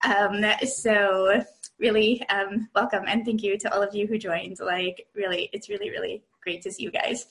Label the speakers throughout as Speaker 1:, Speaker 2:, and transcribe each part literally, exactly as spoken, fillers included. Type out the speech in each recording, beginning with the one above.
Speaker 1: Um, so really um, welcome and thank you to all of you who joined. Like really, it's really, really great to see you guys.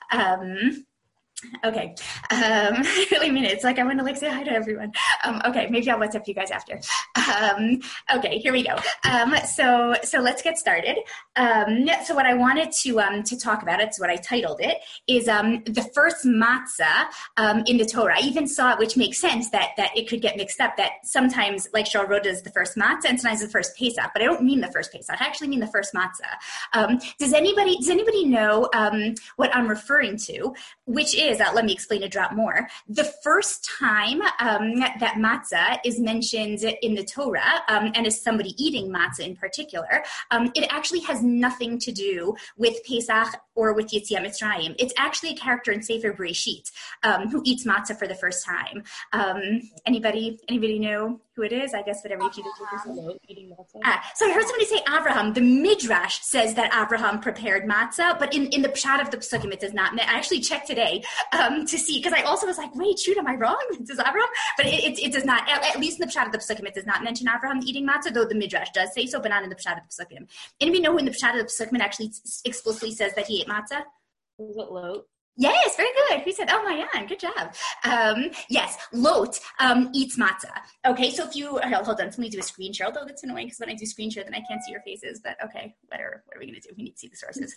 Speaker 1: Um, Okay. Um, I really mean it. It's like I want to like say hi to everyone. Um, okay, maybe I'll WhatsApp you guys after. Um, okay, here we go. Um, so so let's get started. Um, so what I wanted to um, to talk about, it's what I titled it, is um, the first matzah um, in the Torah. I even saw it, which makes sense that that it could get mixed up. That sometimes like Shor Roda is the first matzah and sometimes the first Pesach, but I don't mean the first Pesach. I actually mean the first matzah. Um, does anybody does anybody know um, what I'm referring to? Which is Uh, let me explain a drop more. The first time um, that matzah is mentioned in the Torah, um, and as somebody eating matzah in particular, um, it actually has nothing to do with Pesach or with Yetziat Mitzrayim. It's actually a character in Sefer Bereshit um, who eats matzah for the first time. Um, anybody? Anybody know who it is? I guess whatever you keep it. Eating matzah. Ah, so I heard somebody say Abraham. The Midrash says that Abraham prepared matzah, but in, in the Pshat of the Pesukim it does not. I actually checked today um, to see, because I also was like, wait, shoot, am I wrong? Does Abraham? But it, it, it does not, at, at least in the Pshat of the Pesukim, it does not mention Abraham eating matzah, though the Midrash does say so, but not in the Pshat of the Pesukim. Anybody know who in the Pshat of the Pesukim it actually explicitly says that he ate matzah?
Speaker 2: Was it Lot?
Speaker 1: Yes, very good. Who said, oh, Mayan, good job. Um, yes, Lot um, eats matzah. Okay, so if you, hold on, let me do a screen share, although that's annoying because when I do screen share, then I can't see your faces, but okay, whatever. What are we going to do? We need to see the sources.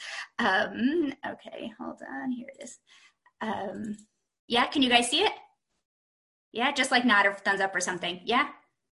Speaker 1: Um, okay, hold on, here it is. Um, yeah, can you guys see it? Yeah, just like nod or thumbs up or something. Yeah?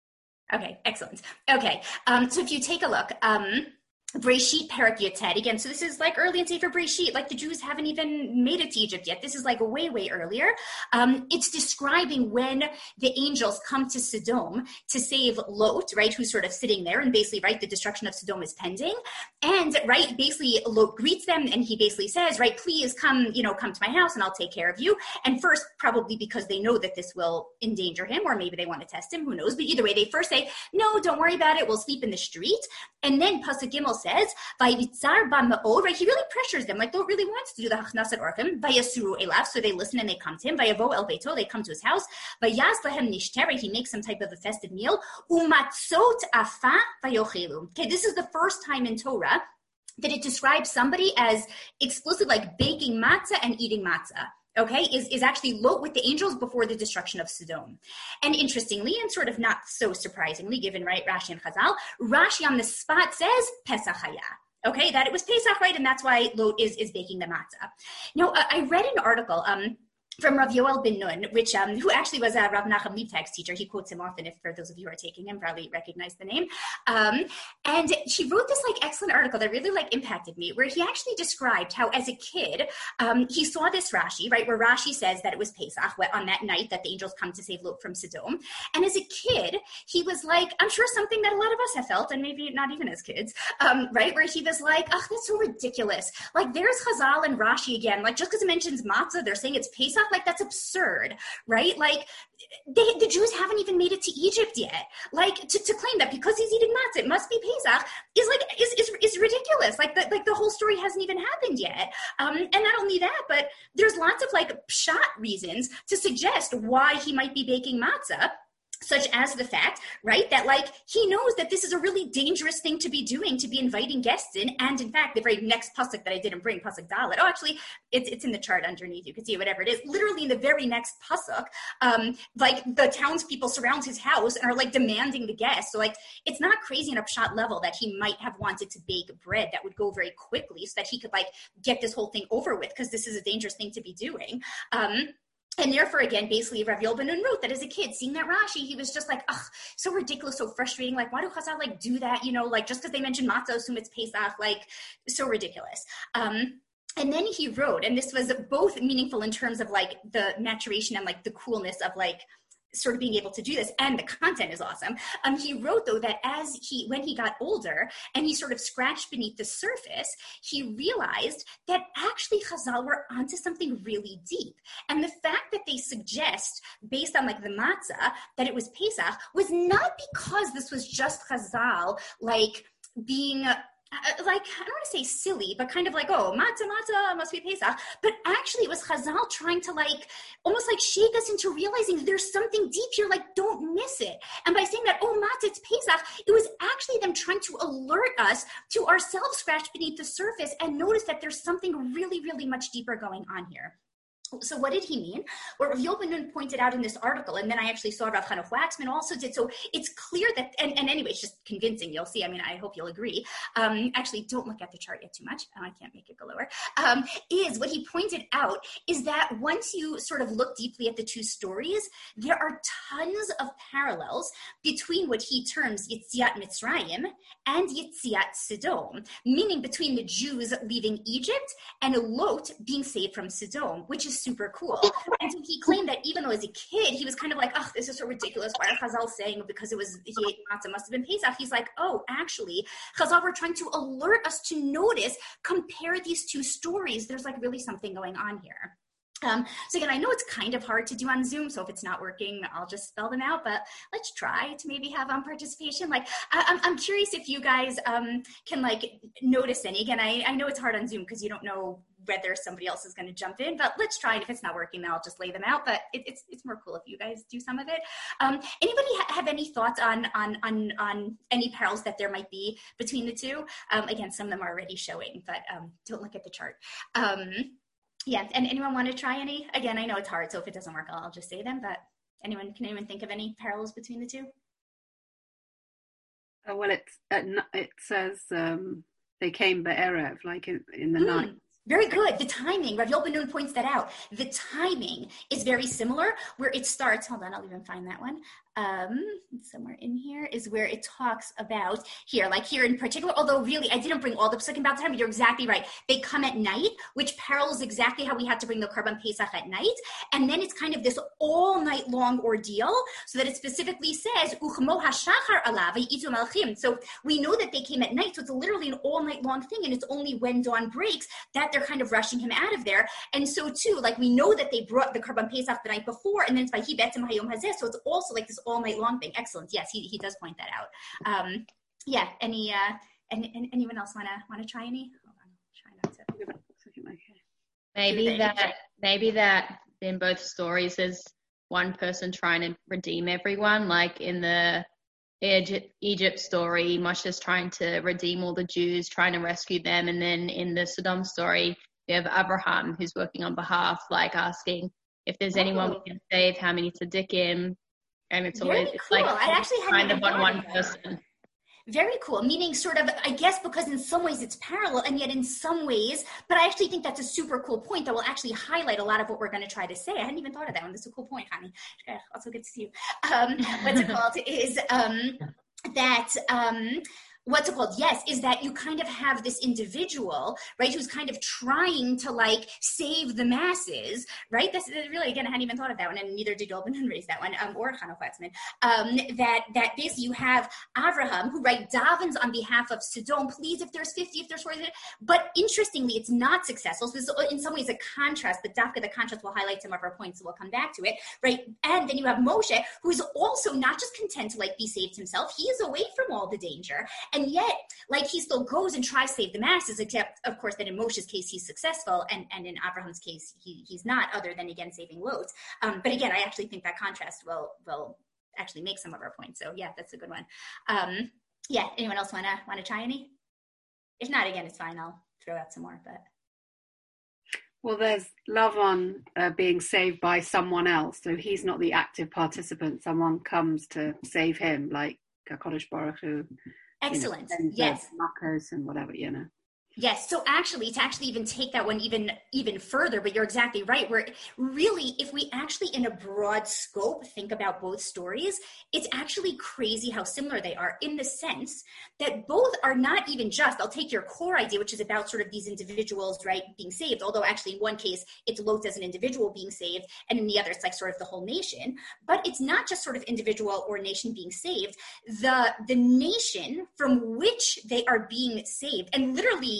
Speaker 1: Okay, excellent. Okay, um, so if you take a look, um, Breshit Perek Yotet, again, so this is like early in Sefer Breshit, like the Jews haven't even made it to Egypt yet. This is like way, way earlier. Um, it's describing when the angels come to Sodom to save Lot, right, who's sort of sitting there, and basically, right, the destruction of Sodom is pending. And, right, basically Lot greets them, and he basically says, right, please come, you know, come to my house, and I'll take care of you. And first, probably because they know that this will endanger him, or maybe they want to test him, who knows. But either way, they first say, no, don't worry about it, we'll sleep in the street. And then Pasuk Gimel says, Vayitzar ba ma'od, right? He really pressures them, like Lot really wants to do the Hachnasat Orchim. Vayasuru elav, so they listen and they come to him. Vayavo el beito, they come to his house. Vayas lahem nishtere, he makes some type of a festive meal. Umatzot afa vayochelu. Okay, this is the first time in Torah that it describes somebody as explicitly like baking matzah and eating matzah. Okay, is, is actually Lot with the angels before the destruction of Sodom. And interestingly, and sort of not so surprisingly, given, right, Rashi and Chazal, Rashi on the spot says Pesach Haya. Okay, that it was Pesach, right, and that's why Lot is, is baking the matzah. Now, uh, I read an article, um, from Rav Yoel Ben Nun, which um, who actually was a Rav Nachum Liebtag's teacher. He quotes him often. If for those of you who are taking him, probably recognize the name. Um, and she wrote this like excellent article that really like impacted me, where he actually described how as a kid um, he saw this Rashi, right, where Rashi says that it was Pesach on that night that the angels come to save Lot from Sodom. And as a kid, he was like, I'm sure something that a lot of us have felt, and maybe not even as kids, um, right, where he was like, oh, that's so ridiculous. Like there's Chazal and Rashi again. Like just because it mentions matzah, they're saying it's Pesach. Like that's absurd, right? Like they, the Jews haven't even made it to Egypt yet. Like to, to claim that because he's eating matzah, it must be Pesach is like is is, is ridiculous. Like the like the whole story hasn't even happened yet. Um, and not only that, but there's lots of like pshat reasons to suggest why he might be baking matzah. Such as the fact, right, that like he knows that this is a really dangerous thing to be doing, to be inviting guests in. And in fact, the very next pasuk that I didn't bring, pasuk Dalet, oh, actually, it's it's in the chart underneath. You can see whatever it is. Literally in the very next pasuk, um, like the townspeople surround his house and are like demanding the guests. So like it's not crazy on a pshat level that he might have wanted to bake bread that would go very quickly so that he could like get this whole thing over with, because this is a dangerous thing to be doing. Um, And therefore, again, basically, Rav Yoel Ben Nun wrote that as a kid, seeing that Rashi, he was just like, ugh, so ridiculous, so frustrating. Like, why do Chazal, like, do that? You know, like, just because they mentioned matzah, assume it's Pesach, like, so ridiculous. Um, and then he wrote, and this was both meaningful in terms of, like, the maturation and, like, the coolness of, like, sort of being able to do this, and the content is awesome. Um, he wrote, though, that as he, when he got older and he sort of scratched beneath the surface, he realized that actually Chazal were onto something really deep. And the fact that they suggest, based on like the matzah, that it was Pesach was not because this was just Chazal, like being uh, like, I don't want to say silly, but kind of like, oh, matzah, matzah, must be Pesach. But actually it was Chazal trying to like, almost like shake us into realizing that there's something deep here, like don't miss it. And by saying that, oh, matzah, it's Pesach, it was actually them trying to alert us to ourselves scratched beneath the surface and notice that there's something really, really much deeper going on here. So what did he mean? What Rav Yoel Ben Nun pointed out in this article, and then I actually saw Rav Hanoch Waxman also did. So it's clear that, and, and anyway, it's just convincing. You'll see. I mean, I hope you'll agree. Um, actually, don't look at the chart yet too much. Oh, I can't make it go lower. Um, is what he pointed out is that once you sort of look deeply at the two stories, there are tons of parallels between what he terms Yetziat Mitzrayim and Yetziat Sodom, meaning between the Jews leaving Egypt and Lot being saved from Sodom, which is super cool. And so he claimed that even though as a kid, he was kind of like, oh, this is so ridiculous. Why are Chazal saying because it was, he ate matzah, must have been Pesach. He's like, oh, actually, Chazal were trying to alert us to notice, compare these two stories. There's like really something going on here. Um, so again, I know it's kind of hard to do on Zoom, so if it's not working, I'll just spell them out, but let's try to maybe have um, participation. Like, I, I'm, I'm curious if you guys um, can like notice any. Again, I, I know it's hard on Zoom because you don't know whether somebody else is going to jump in, but let's try it. If it's not working, then I'll just lay them out, but it, it's it's more cool if you guys do some of it. Um, anybody ha- have any thoughts on, on, on, on any parallels that there might be between the two? Um, again, some of them are already showing, but um, don't look at the chart. Um, Yeah, and anyone want to try any? Again, I know it's hard, so if it doesn't work, I'll, I'll just say them, but anyone, can anyone think of any parallels between the two?
Speaker 2: Uh, well, it's, uh, it says um, they came Be'erev, like in, in the mm. night.
Speaker 1: Very good. The timing, Rav Yoel Ben Nun points that out. The timing is very similar, where it starts, hold on, I'll even find that one. Um, somewhere in here is where it talks about here, like here in particular, although really I didn't bring all the psukim about the time, but you're exactly right. They come at night, which parallels exactly how we had to bring the Karban Pesach at night. And then it's kind of this all night long ordeal, so that it specifically says, Uchmo hashachar alav v'yitu malachim. So we know that they came at night, so it's literally an all night long thing, and it's only when dawn breaks that they're kind of rushing him out of there. And so too, like we know that they brought the Karban Pesach the night before, and then it's by Hi Betzim Hayom Hazeh, so it's also like this all night long thing. Excellent. Yes, he, he does point that out. Um, yeah. Any uh, any, any anyone else wanna wanna try any? Hold on, try not to.
Speaker 3: Maybe that maybe that in both stories there's one person trying to redeem everyone. Like in the Egypt, Egypt story, Moshe's trying to redeem all the Jews, trying to rescue them, and then in the Sodom story, we have Abraham who's working on behalf, like asking if there's anyone oh. we can save, how many tzaddikim. And it's
Speaker 1: Very
Speaker 3: always it's
Speaker 1: cool.
Speaker 3: like
Speaker 1: I actually
Speaker 3: kind of on one
Speaker 1: that.
Speaker 3: person.
Speaker 1: Very cool. Meaning sort of, I guess, because in some ways it's parallel, and yet in some ways, but I actually think that's a super cool point that will actually highlight a lot of what we're going to try to say. I hadn't even thought of that one. That's a cool point, honey. Also good to see you. Um, what's it called is um, that... Um, What's it called? Yes, is that you kind of have this individual, right, who's kind of trying to like save the masses, right? That's really, again, I hadn't even thought of that one, and neither did Yoel Ben Nun raise that one, um, or Hanoch Waxman. Um, that that basically you have Avraham who right davens on behalf of Sodom. Please, if there's fifty, if there's forty, but interestingly, it's not successful. So this is in some ways a contrast, but Dafka, the contrast will highlight some of our points, so we'll come back to it, right? And then you have Moshe, who is also not just content to like be saved himself; he is away from all the danger. And yet, like, he still goes and tries to save the masses, except, of course, that in Moshe's case, he's successful, and, and in Abraham's case, he, he's not, other than, again, saving Lot. Um, but again, I actually think that contrast will will actually make some of our points. So, yeah, that's a good one. Um, yeah, anyone else want to want to try any? If not, again, it's fine. I'll throw out some more. But
Speaker 2: Well, there's Lavan uh, being saved by someone else. So he's not the active participant. Someone comes to save him, like HaKadosh Baruch Hu.
Speaker 1: Excellent.
Speaker 2: You know,
Speaker 1: yes.
Speaker 2: Marcos and whatever, you know.
Speaker 1: Yes. So actually, to actually even take that one even even further, but you're exactly right. Where really, if we actually in a broad scope think about both stories, it's actually crazy how similar they are in the sense that both are not even just, I'll take your core idea, which is about sort of these individuals, right, being saved. Although actually in one case, it's Lot as an individual being saved, and in the other, it's like sort of the whole nation. But it's not just sort of individual or nation being saved. The, the nation from which they are being saved, and literally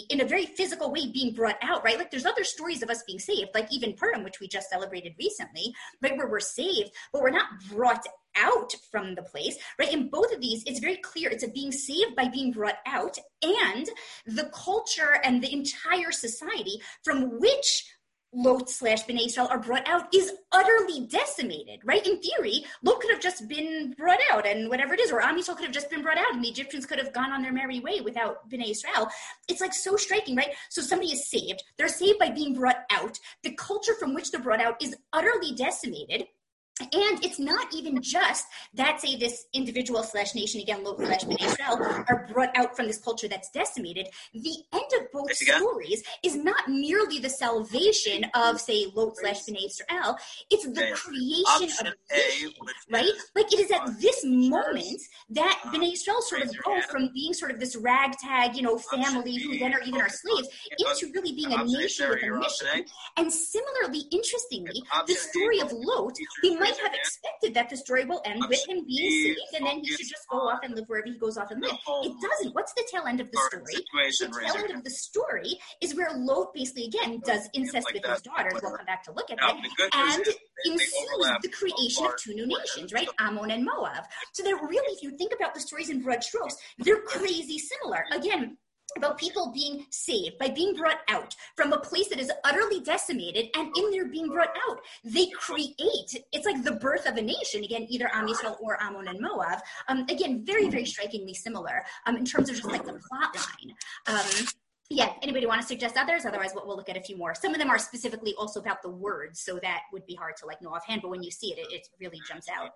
Speaker 1: literally, in a very physical way, being brought out, right? Like there's other stories of us being saved, like even Purim, which we just celebrated recently, right, where we're saved, but we're not brought out from the place, right? In both of these, it's very clear it's a being saved by being brought out, and the culture and the entire society from which Lot slash Bnei Israel are brought out is utterly decimated, right? In theory, Lot could have just been brought out and whatever it is, or Am Yisrael could have just been brought out and the Egyptians could have gone on their merry way without Bnei Israel. It's like so striking, right? So somebody is saved. They're saved by being brought out. The culture from which they're brought out is utterly decimated. And it's not even just that, say, this individual slash nation, again, Lot slash Bnei Israel, are brought out from this culture that's decimated. The end of both stories is not merely the salvation of, say, Lot slash Bnei Israel. It's the creation of a nation, right? Like it is at this moment that Bnei Israel sort of go from being sort of this ragtag, you know, family who then are even our slaves into really being a nation with a mission. And similarly, interestingly, the story of Lot, we might have expected that the story will end with him being saved and then he should just go off and live wherever he goes off and live. It doesn't. What's the tail end of the story? The tail end of the story is where Lot basically, again, does incest with his daughters. We'll come back to look at that. And ensues the creation of two new nations, right? Ammon and Moab. So they're really, if you think about the stories in broad strokes, they're crazy similar. Again, about people being saved by being brought out from a place that is utterly decimated, and in their being brought out, they create, it's like the birth of a nation, again, either Am Yisrael or Ammon and Moab. Um, again, very, very strikingly similar um, in terms of just like the plot line. Um, yeah, anybody want to suggest others? Otherwise, we'll, we'll look at a few more. Some of them are specifically also about the words, so that would be hard to like know offhand, but when you see it, it, it really jumps out.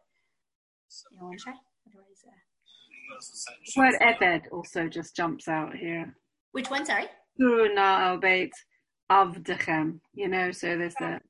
Speaker 1: You want to try? Otherwise, uh...
Speaker 2: Word Eved also just jumps out here.
Speaker 1: Which one, sorry?
Speaker 2: Turna Beit Avdechem. You know, so there's a.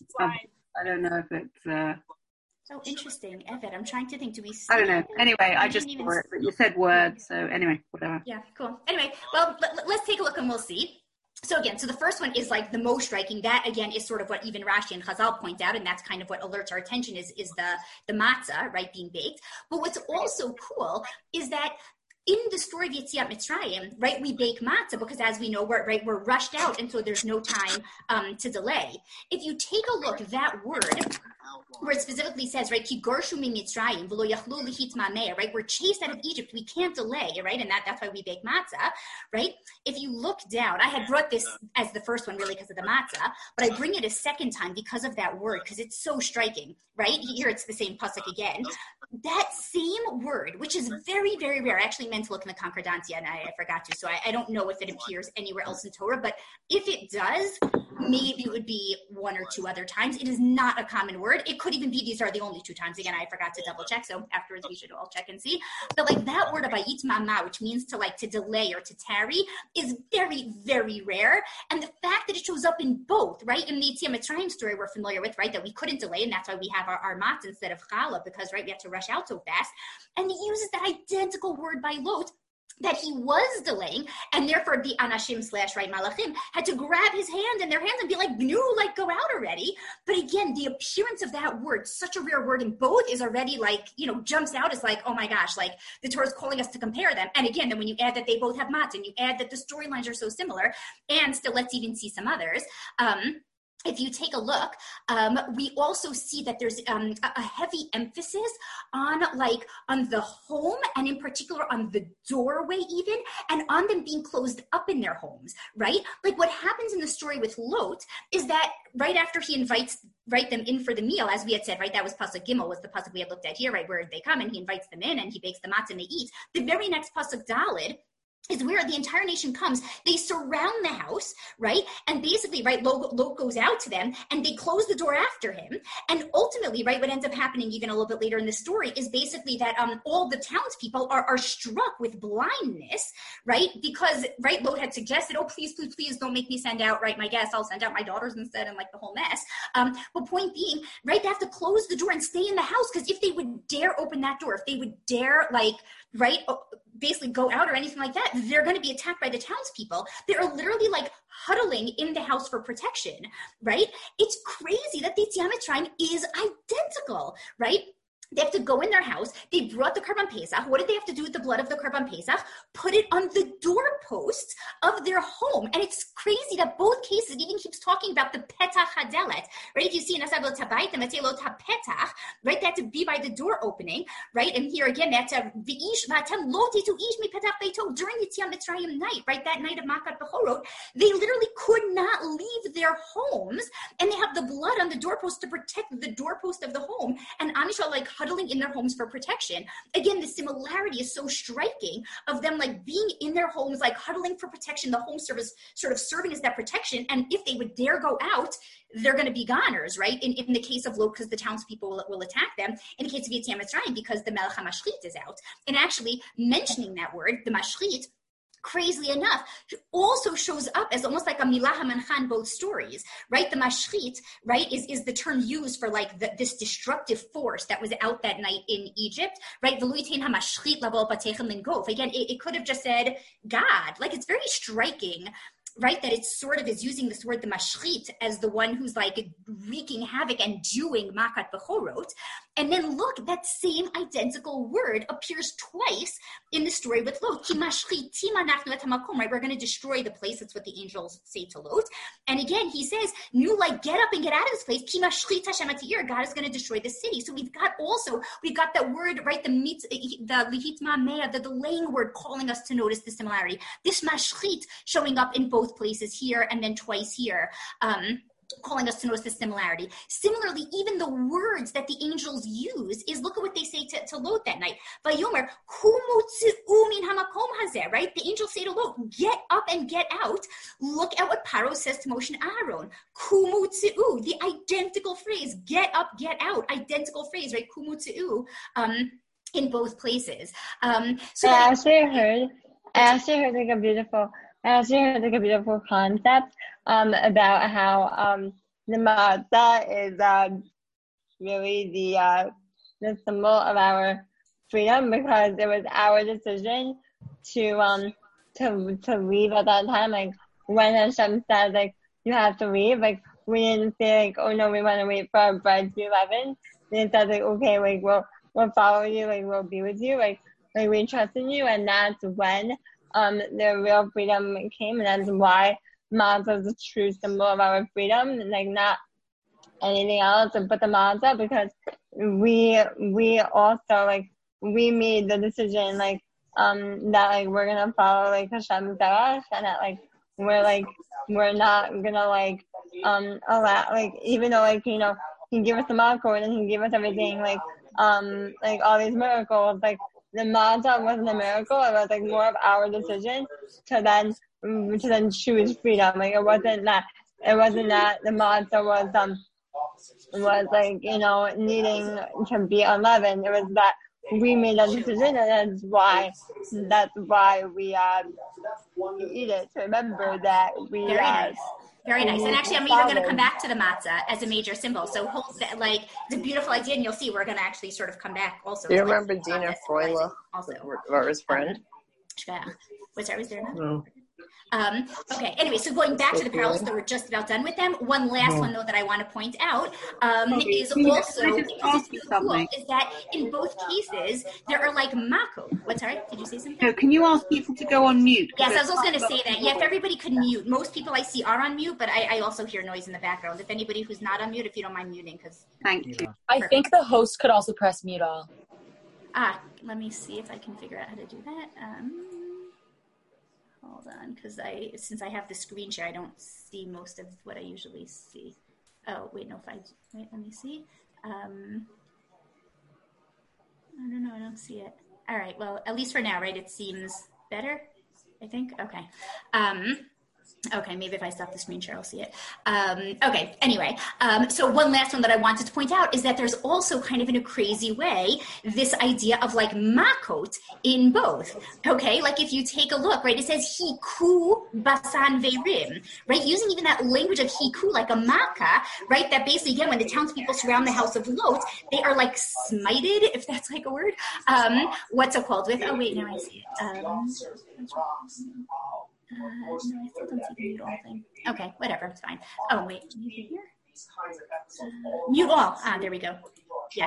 Speaker 2: I don't know if it's. Uh,
Speaker 1: so interesting, Eved. I'm trying to think. Do we?
Speaker 2: I don't know. Anyway, I, I just saw it, but you said words, so anyway, whatever.
Speaker 1: Yeah, cool. Anyway, well, let, let's take a look and we'll see. So again, so the first one is like the most striking. That again is sort of what even Rashi and Chazal point out, and that's kind of what alerts our attention is is the the matzah, right, being baked. But what's also cool is that in the story of Yetziat Mitzrayim, right, we bake matzah because, as we know, we're right we're rushed out, and so there's no time um, to delay. If you take a look, that word, where it specifically says, right, Ki gorshu mi Mitzrayim v'lo yachlu lichit mameh, right, we're chased out of Egypt, we can't delay, right, and that, that's why we bake matzah, right? If you look down, I had brought this as the first one really because of the matzah, but I bring it a second time because of that word, because it's so striking, right? Here it's the same pasuk again. That same word, which is very, very rare. I actually meant to look in the Concordancia and I, I forgot to, so I, I don't know if it appears anywhere else in Torah, but if it does, maybe it would be one or two other times. It is not a common word. It could even be these are the only two times. Again, I forgot to double check, so afterwards we should all check and see. But like that word of ayit mama, which means to like to delay or to tarry, is very, very rare. And the fact that it shows up in both, right? In the Yetziat Mitzrayim story we're familiar with, right? That we couldn't delay, and that's why we have our, our matzah instead of challah, because, right, we have to rush out so fast. And he uses that identical word by Lot, that he was delaying, and therefore the anashim slash right malachim had to grab his hand in their hands and be like, no, like go out already. But again, the appearance of that word, such a rare word in both, is already like, you know, jumps out as like, oh my gosh, like the Torah is calling us to compare them. And again, then when you add that they both have matzah, and you add that the storylines are so similar, and still let's even see some others. Um, If you take a look, um, we also see that there's um, a, a heavy emphasis on like on the home, and in particular on the doorway even, and on them being closed up in their homes, right? Like what happens in the story with Lot is that right after he invites right them in for the meal, as we had said, right, that was Pasuk Gimel, was the Pasuk we had looked at here, right, where they come and he invites them in and he bakes the matzah and they eat. The very next Pasuk Daled is where the entire nation comes. They surround the house, right? And basically, right, Lot, Lot goes out to them and they close the door after him. And ultimately, right, what ends up happening even a little bit later in the story is basically that um, all the townspeople are, are struck with blindness, right? Because, right, Lot had suggested, oh, please, please, please don't make me send out, right, my guests. I'll send out my daughters instead, and like the whole mess. Um, but point being, right, they have to close the door and stay in the house, because if they would dare open that door, if they would dare, like, right, basically go out or anything like that, they're going to be attacked by the townspeople. They're literally like huddling in the house for protection, right? It's crazy that the Yetziat Mitzrayim is identical, right? They have to go in their house. They brought the Karban Pesach. What did they have to do with the blood of the Karban Pesach? Put it on the doorposts of their home. And it's crazy that both cases, it even keeps talking about the Petach HaDelet, right? If you see in Asab Tabayit, Matzelo Petach, right? They had to be by the door opening, right? And here again, that's a V'ish Vatem Loti to Ish Mi Petach Beito during the Tzion Mitzrayim night, right? That night of Makat Bechorot, they literally could not leave their homes, and they have the blood on the doorpost to protect the doorpost of the home. And Am Yisrael, like, huddling in their homes for protection. Again, the similarity is so striking of them like being in their homes, like huddling for protection, the home service sort of serving as that protection. And if they would dare go out, they're going to be goners, right? In, in the case of Lot, because the townspeople will, will attack them. In the case of Yetziat Mitzrayim, because the Melech HaMashchit is out. And actually mentioning that word, the Mashchit, crazily enough, also shows up as almost like a milah hamancha in both stories, right? The mashchit, right, is, is the term used for like the, this destructive force that was out that night in Egypt, right? Again, it, it could have just said God. Like, it's very striking, right, that it sort of is using this word, the mashchit, as the one who's like wreaking havoc and doing makat bechorot. And then look, that same identical word appears twice in the story with Lot. Ki mashchitim anachnu et hamakom, right? We're going to destroy the place. That's what the angels say to Lot. And again, he says, "Nu, like, get up and get out of this place. Ki mashchit Hashem atir." God is going to destroy the city. So we've got also, we've got that word, right? The mit, the lihitma mea, the delaying word, calling us to notice the similarity. This mashchit showing up in both places here and then twice here. Um, calling us to notice the similarity. Similarly, even the words that the angels use is, look at what they say to, to Lot that night. Vayomer, kumu tzi'u min hamakom hazeh, right? The angels say to Lot, get up and get out. Look at what Paro says to Moshe and Aaron. Kumu tzi'u, the identical phrase, get up, get out, identical phrase, right? Kumu tzi'u, um, in both places. Um, so
Speaker 4: I
Speaker 1: that,
Speaker 4: actually heard, I actually heard like a beautiful, I actually heard like a beautiful concept um, about how um, the matzah is um, really the uh, the symbol of our freedom, because it was our decision to um to to leave at that time. Like when Hashem said like you have to leave, like we didn't say like, oh no, we want to wait for our bread to be leavened. We said like, okay, like we'll we'll follow you, like we'll be with you, like like we trust in you, and that's when um the real freedom came, and that's why matzah is the true symbol of our freedom, like not anything else but the matzah, because we we also like we made the decision like um that like we're gonna follow like Hashem Derech, and that like we're like we're not gonna like um allow, like even though like you know he gave us the malchut and he gave us everything, like um like all these miracles, like the matzah wasn't a miracle. It was like more of our decision to then to then choose freedom. Like it wasn't that it wasn't that the matzah was um was like you know needing to be unleavened. It was that we made that decision, and that's why that's why we uh we eat it to remember that we
Speaker 1: very
Speaker 4: uh,
Speaker 1: nice. Very nice. And actually, I'm even going to come back to the matzah as a major symbol. So, hold that, like, it's a beautiful idea, and you'll see we're going to actually sort of come back also.
Speaker 5: Do you
Speaker 1: to, like,
Speaker 5: remember Dina Froila,
Speaker 1: also,
Speaker 5: Laura's friend?
Speaker 1: Um, what's that? Was there now?
Speaker 5: No.
Speaker 1: Um, okay, anyway, so going back to the parallels that we're just about done with them, one last one, though, that I want to point out um,
Speaker 2: okay,
Speaker 1: is
Speaker 2: can
Speaker 1: also,
Speaker 2: I just ask you something?
Speaker 1: cool, is that in both cases, there are like mako. What's sorry? Did you say something?
Speaker 2: No, can you ask people to go on mute?
Speaker 1: Yes, I was also going to say that. Yeah, if everybody could mute. Most people I see are on mute, but I, I also hear noise in the background. If anybody who's not on mute, if you don't mind muting, because
Speaker 2: Thank you.
Speaker 6: I think the host could also press mute all.
Speaker 1: Ah, let me see if I can figure out how to do that. Um, hold on, because I since I have the screen share, I don't see most of what I usually see. Oh, wait, no, if I wait, let me see. Um, I don't know, I don't see it. All right, well, at least for now, right? It seems better, I think. Okay. Um, Okay, maybe if I stop the screen share, I'll see it. Um, okay, anyway, um, so one last one that I wanted to point out is that there's also kind of in a crazy way, this idea of like makot in both, okay? Like if you take a look, right, it says hiku basan verim, right? Using even that language of hiku, like a maka, right? That basically, again, when the townspeople surround the house of Lot, they are like smited, if that's like a word. Um, what's it called with, oh wait, now I see it. Um, Uh, no, I still don't see the mute all thing. Okay, whatever, it's fine. Oh, wait, mute here? Uh, mute all. Ah, there we go. Yes.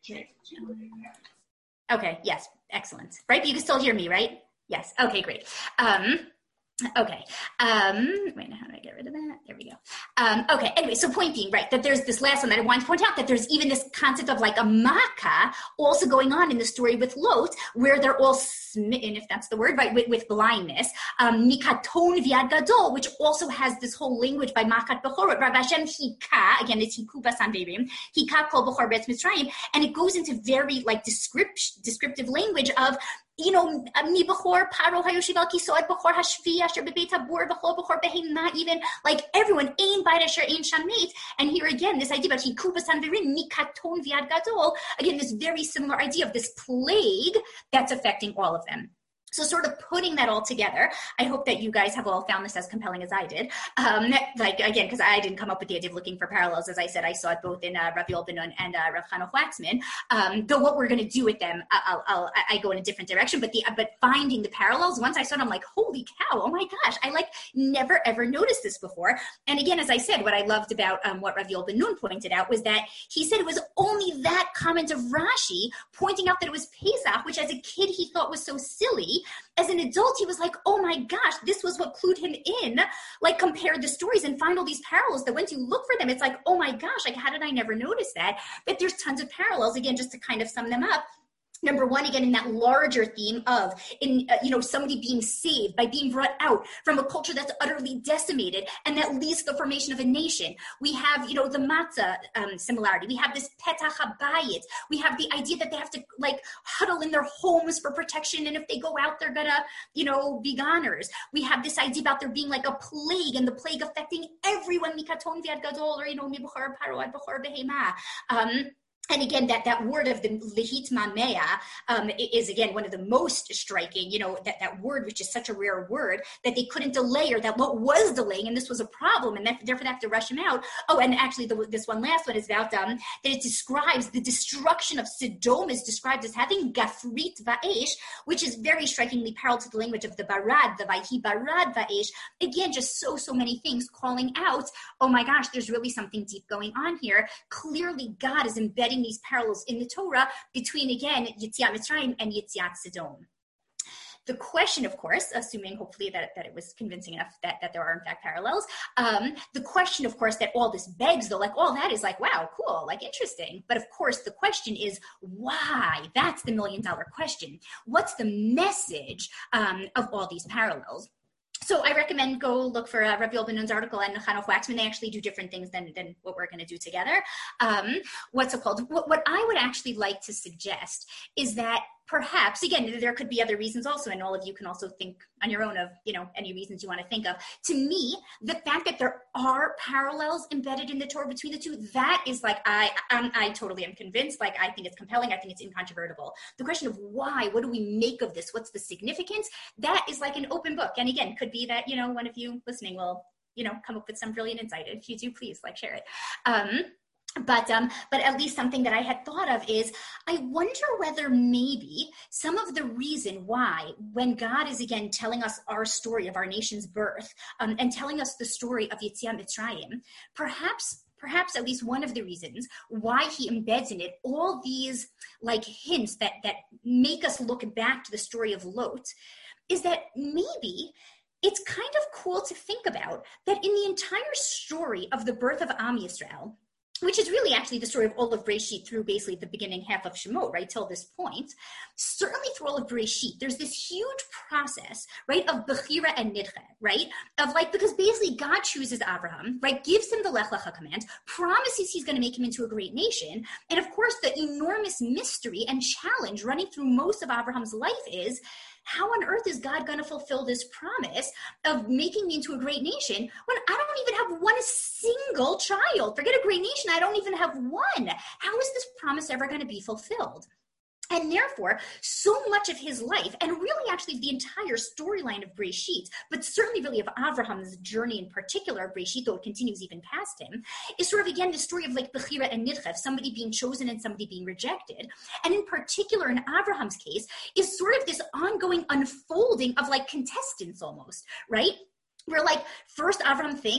Speaker 1: Okay, yes, excellent. Right, but you can still hear me, right? Yes, okay, great. Um, Okay. Um, wait, how do I get rid of that? There we go. Um, okay. Anyway, so point being, right, that there's this last one that I wanted to point out, that there's even this concept of like a makkah also going on in the story with Lot, where they're all smitten, if that's the word, right, with, with blindness. Um, Mikaton viad gadol, which also has this whole language by Makat Bechorot. Rav Hashem hika, again, it's hiku basanverim, hika kol bechor be'etz Mitzrayim, and it goes into very like descript, descriptive language of, you know, mi bechor paro hayoshiv al kisoed bechor hashvi asher bebeit habur bechor bechor behemah, even like everyone ein bayit asher ein shamit. And here again, this idea about hikupas hanverim mikaton viad gadol, again, this very similar idea of this plague that's affecting all of them. So sort of putting that all together, I hope that you guys have all found this as compelling as I did. Um, like, again, because I didn't come up with the idea of looking for parallels. As I said, I saw it both in uh, Rav Yoel Ben-Nun and uh, Rav Chanoch Waxman. Um, though what we're going to do with them, I'll, I'll, I go in a different direction. But the but finding the parallels, once I saw it, I'm like, holy cow, oh my gosh, I like never ever noticed this before. And again, as I said, what I loved about um, what Rav Yoel Ben-Nun pointed out was that he said it was only that comment of Rashi pointing out that it was Pesach, which as a kid he thought was so silly. As an adult, he was like, oh my gosh, this was what clued him in, like compared the stories and find all these parallels that once you look for them, it's like, oh my gosh, like how did I never notice that? But there's tons of parallels, again, just to kind of sum them up. Number one, again, in that larger theme of, in uh, you know, somebody being saved by being brought out from a culture that's utterly decimated, and that leads to the formation of a nation. We have, you know, the matzah um, similarity. We have this petach habayit. We have the idea that they have to like huddle in their homes for protection, and if they go out, they're gonna, you know, be goners. We have this idea about there being like a plague, and the plague affecting everyone. Mikaton viad gadol, or you know, mi bechor paro ad bechor behemah. Um, And again, that, that word of the lehit mamea um, is, again, one of the most striking, you know, that, that word, which is such a rare word, that they couldn't delay, or that what was delaying, and this was a problem, and that, therefore they have to rush him out. Oh, and actually, the, this one last one is about um, that it describes the destruction of Sodom is described as having gafrit va'esh, which is very strikingly parallel to the language of the barad, the vayhi barad va'esh. Again, just so, so many things calling out, oh my gosh, there's really something deep going on here. Clearly, God is embedding these parallels in the Torah between, again, Yetziat Mitzrayim and Yetziat Sodom. The question, of course, assuming hopefully that, that it was convincing enough that, that there are in fact parallels, um, the question, of course, that all this begs, though, like all that is like, wow, cool, like interesting. But of course, the question is why? That's the million dollar question. What's the message um, of all these parallels? So I recommend go look for uh, Rav Yoel Ben-Nun's article and Chanoch Waxman. They actually do different things than, than what we're going to do together. Um, what's it called? What, what I would actually like to suggest is that perhaps, again, there could be other reasons also, and all of you can also think on your own of, you know, any reasons you want to think of. To me, the fact that there are parallels embedded in the Torah between the two, that is like, I I'm, I totally am convinced. Like, I think it's compelling. I think it's incontrovertible. The question of why, what do we make of this? What's the significance? That is like an open book. And again, could be that, you know, one of you listening will, you know, come up with some brilliant insight. If you do, please, like, share it. Um, But um, but at least something that I had thought of is, I wonder whether maybe some of the reason why, when God is again telling us our story of our nation's birth um, and telling us the story of Yetziat Mitzrayim, perhaps perhaps at least one of the reasons why he embeds in it all these like hints that that make us look back to the story of Lot, is that maybe it's kind of cool to think about that in the entire story of the birth of Am Yisrael, which is really actually the story of all of Bereshit through basically the beginning half of Shemot, right, till this point. Certainly through all of Bereshit, there's this huge process, right, of Bechira and Nidche, right, of like, because basically God chooses Abraham, right, gives him the Lech Lecha command, promises he's going to make him into a great nation, and of course the enormous mystery and challenge running through most of Abraham's life is, how on earth is God going to fulfill this promise of making me into a great nation when I don't even have one single child? Forget a great nation, I don't even have one. How is this promise ever going to be fulfilled? And therefore, so much of his life, and really actually the entire storyline of Bereshit, but certainly really of Abraham's journey in particular, Bereshit, though it continues even past him, is sort of, again, the story of like Bechira and Nidche, somebody being chosen and somebody being rejected. And in particular, in Abraham's case, is sort of this ongoing unfolding of like contestants almost, right? Where like first Avram thinks,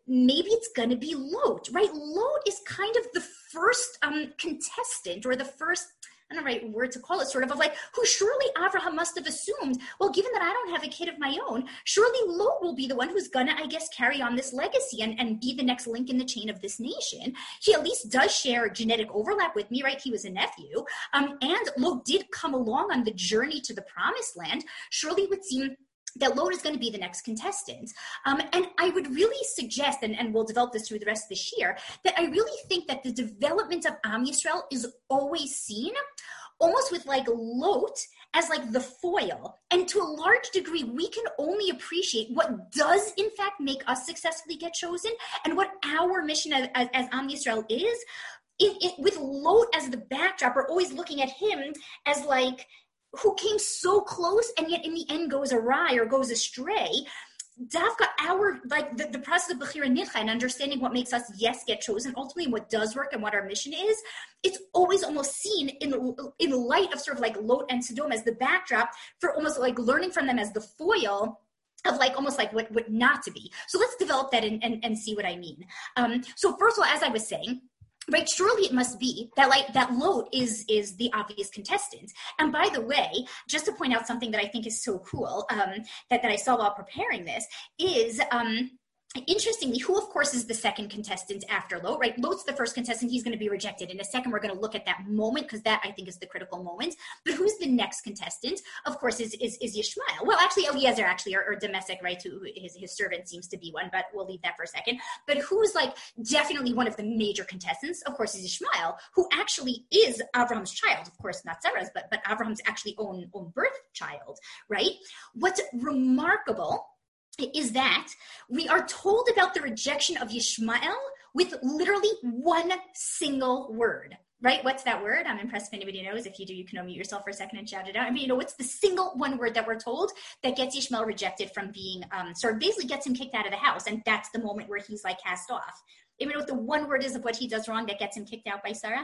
Speaker 1: maybe it's going to be Lot, right? Lot is kind of the first um, contestant, or the first, I don't know the right word to call it, sort of, of like, who surely Avraham must have assumed, well, given that I don't have a kid of my own, surely Lot will be the one who's going to, I guess, carry on this legacy and, and be the next link in the chain of this nation. He at least does share genetic overlap with me, right? He was a nephew. Um, and Lot did come along on the journey to the promised land. Surely it would seem that Lot is going to be the next contestant. Um, and I would really suggest, and, and we'll develop this through the rest of this year, that I really think that the development of Am Yisrael is always seen almost with like Lot as like the foil. And to a large degree, we can only appreciate what does in fact make us successfully get chosen and what our mission as, as, as Am Yisrael is. It, it, with Lot as the backdrop, we're always looking at him as like, who came so close and yet in the end goes awry or goes astray. Dafka, our, like the, the process of Bechira Nidcha and understanding what makes us, yes, get chosen, ultimately what does work and what our mission is, it's always almost seen in, in light of sort of like Lot and Sodom as the backdrop for almost like learning from them as the foil of like almost like what, what not to be. So let's develop that and, and, and see what I mean. Um, so first of all, as I was saying, right, surely it must be that like that Lot is is the obvious contestant. And by the way, just to point out something that I think is so cool, um, that, that I saw while preparing this, is um, interestingly, who of course is the second contestant after Lot, right? Lot's the first contestant, he's going to be rejected. In a second, we're going to look at that moment because that I think is the critical moment. But who's the next contestant? Of course, is is, is Yishmael. Well, actually, Eliezer actually, or, or Demesek, right? Who his, his servant seems to be one, but we'll leave that for a second. But who's like definitely one of the major contestants? Of course, is Yishmael, who actually is Abraham's child. Of course, not Sarah's, but but Abraham's actually own own birth child, right? What's remarkable is that we are told about the rejection of Yishmael with literally one single word, right? What's that word? I'm impressed if anybody knows. If you do, you can unmute yourself for a second and shout it out. I mean, you know, what's the single one word that we're told that gets Yishmael rejected from being, um, sort of basically gets him kicked out of the house, and that's the moment where he's like cast off. Even what the one word is of what he does wrong that gets him kicked out by Sarah?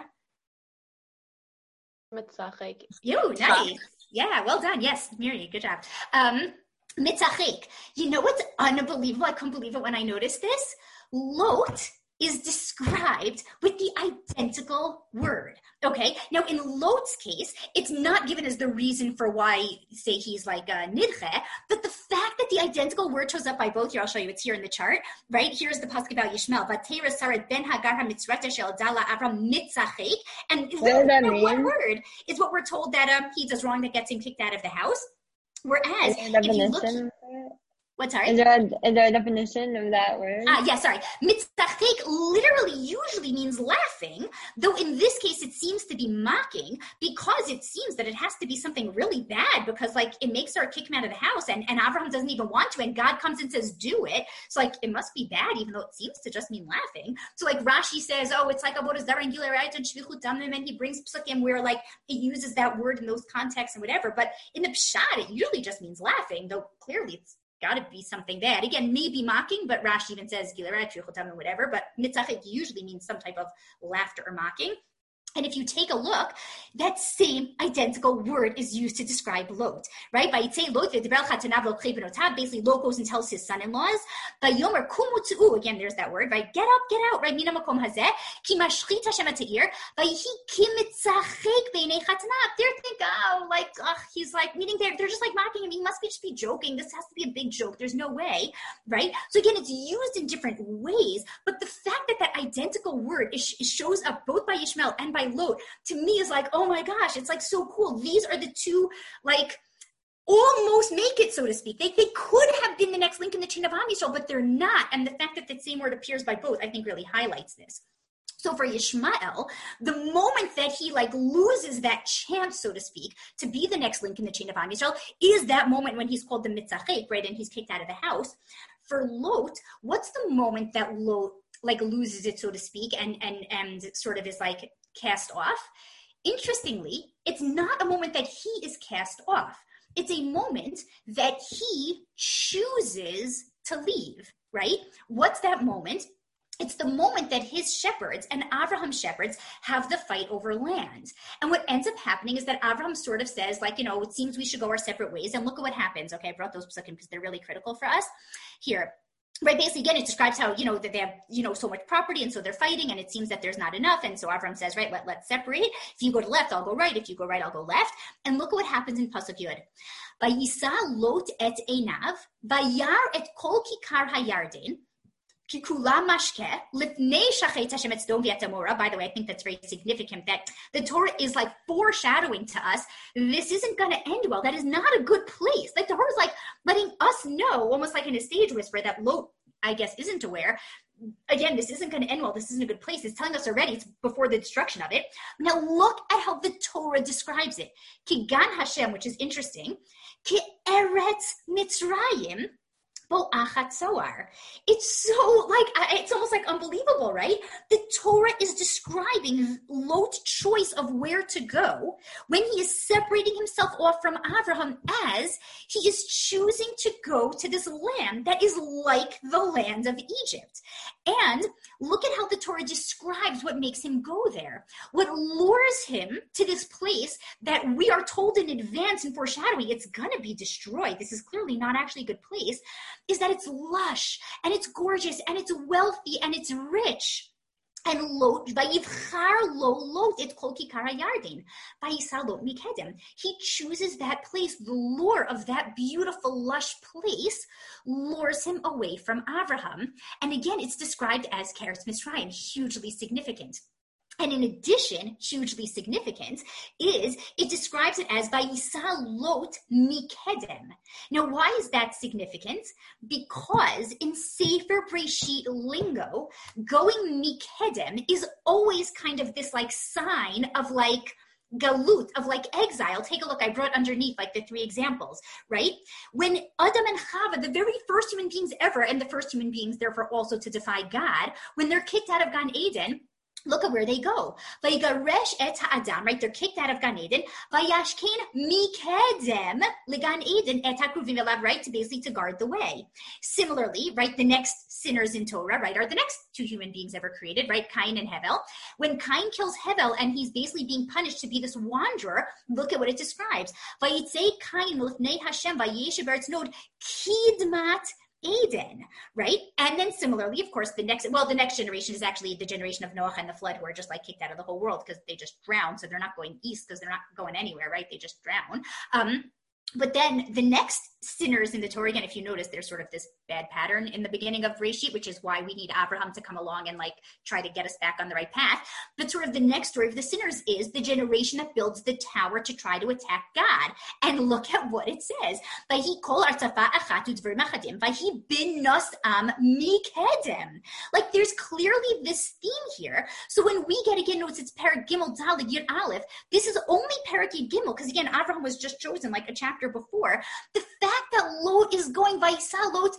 Speaker 3: Mitzachek.
Speaker 1: You, nice. Yeah, well done. Yes, Miri, good job. Um, Mitzachek. You know what's unbelievable? I couldn't believe it when I noticed this. Lot is described with the identical word. Okay, now in Lot's case, it's not given as the reason for why, say, he's like a nidche, but the fact that the identical word shows up by both here, I'll show you, it's here in the chart, right? Here's the pasuk about Yishmael. Vatera Sarat ben Hagar ha-mitzrata shel Dala Avram mitzachek. And that one word is what we're told that um, he does wrong that gets him kicked out of the house. Whereas, if you look, what, sorry?
Speaker 4: Is there, a, is there a definition of that word?
Speaker 1: Ah, yeah, sorry. Mitzachek literally usually means laughing, though in this case it seems to be mocking, because it seems that it has to be something really bad, because like it makes her kick him out of the house, and, and Abraham doesn't even want to, and God comes and says, do it. So like it must be bad, even though it seems to just mean laughing. So like Rashi says, oh, it's like Avodah Zarah and Gilead and Shvichut Damim, and he brings psukim where like it uses that word in those contexts and whatever, but in the pshat it usually just means laughing, though clearly it's got to be something bad. Again, maybe mocking, but Rashi even says Gilead, Shvichut and whatever, but mitzachek usually means some type of laughter or mocking. And if you take a look, that same identical word is used to describe Lot, right? Basically, Lot goes and tells his son-in-laws, again, there's that word, right? Get up, get out, right? They're thinking, oh, like, oh, he's like, meaning they're, they're just like mocking him. He must be just be joking. This has to be a big joke. There's no way, right? So again, it's used in different ways, but the fact that that identical word is, it shows up both by Yishmael and by Lot, to me is like, oh my gosh, it's like so cool. These are the two, like, almost make it, so to speak. They, they could have been the next link in the chain of Am Yisrael, but they're not. And the fact that that same word appears by both, I think really highlights this. So for Yishmael, the moment that he like loses that chance, so to speak, to be the next link in the chain of Am Yisrael is that moment when he's called the mitzachek, right? And he's kicked out of the house. For Lot, what's the moment that Lot like loses it, so to speak, and and and sort of is like cast off? Interestingly, it's not a moment that he is cast off. It's a moment that he chooses to leave, right? What's that moment? It's the moment that his shepherds and Abraham's shepherds have the fight over land. And what ends up happening is that Abraham sort of says, like, you know, it seems we should go our separate ways. And look at what happens. Okay, I brought those psukim because they're really critical for us. Here, Right, basically, again, it describes how, you know, that they have, you know, so much property, and so they're fighting, and it seems that there's not enough, and so Avram says, right, let, let's separate. If you go to the left, I'll go right. If you go right, I'll go left. And look at what happens in Pasuk Yud. Vayisa lot et einav, vayar et kol kikar hayarden, kikula mashke, lifnei shachet Hashem et Sdom v'et Amora. By the way, I think that's very significant that the Torah is like foreshadowing to us, this isn't going to end well. That is not a good place. Like the Torah is like letting us know, almost like in a stage whisper, that Lot, I guess, isn't aware. Again, this isn't going to end well. This isn't a good place. It's telling us already. It's before the destruction of it. Now look at how the Torah describes it. Ki gan Hashem, which is interesting. Ki eretz Mitzrayim. It's so like, it's almost like unbelievable, right? The Torah is describing Lot's choice of where to go when he is separating himself off from Abraham, as he is choosing to go to this land that is like the land of Egypt. And look at how the Torah describes what makes him go there. What lures him to this place that we are told in advance and foreshadowing it's going to be destroyed. This is clearly not actually a good place. Is that it's lush and it's gorgeous and it's wealthy and it's rich. And Lot, vayivchar lo Lot et kol kikar hayarden, vayisa Lot mikedem. He chooses that place. The lure of that beautiful, lush place lures him away from Abraham. And again, it's described as Keretz Mitzrayim, hugely significant. And in addition, hugely significant, is it describes it as Vayisa Lot mikedem. Now, why is that significant? Because in Sefer Breshit lingo, going mikedem is always kind of this like sign of like galut, of like exile. Take a look, I brought underneath like the three examples, right? When Adam and Chava, the very first human beings ever, and the first human beings therefore also to defy God, when they're kicked out of Gan Eden, look at where they go. Vayigaresh et ha'adam, right? They're kicked out of Gan Eden. Vayashkein mikedem legan Eden et hakruvim elav, right? To basically to guard the way. Similarly, right? The next sinners in Torah, right, are the next two human beings ever created, right? Cain and Hevel. When Cain kills Hevel and he's basically being punished to be this wanderer, look at what it describes. Vayitzei Cain lifnei Hashem vayeshev eretz nod kidmat Eden, right? And then similarly, of course, the next, well, the next generation is actually the generation of Noah and the flood, who are just like kicked out of the whole world because they just drown. So they're not going east because they're not going anywhere, right? They just drown. Um, But then the next sinners in the Torah, again, if you notice, there's sort of this bad pattern in the beginning of Breshit, which is why we need Abraham to come along and like try to get us back on the right path. But sort of the next story of the sinners is the generation that builds the tower to try to attack God. And look at what it says. Vayhi kol artzafa achatu dvarim achadim, vayhi bin nos am mikedem. Like there's clearly this theme here. So when we get, again, notice it's Perek Gimel Daled Yud Aleph, this is only Perek Yud Gimel, because again, Abraham was just chosen like a chapter before. The fact that Lot is going Vayisa Lot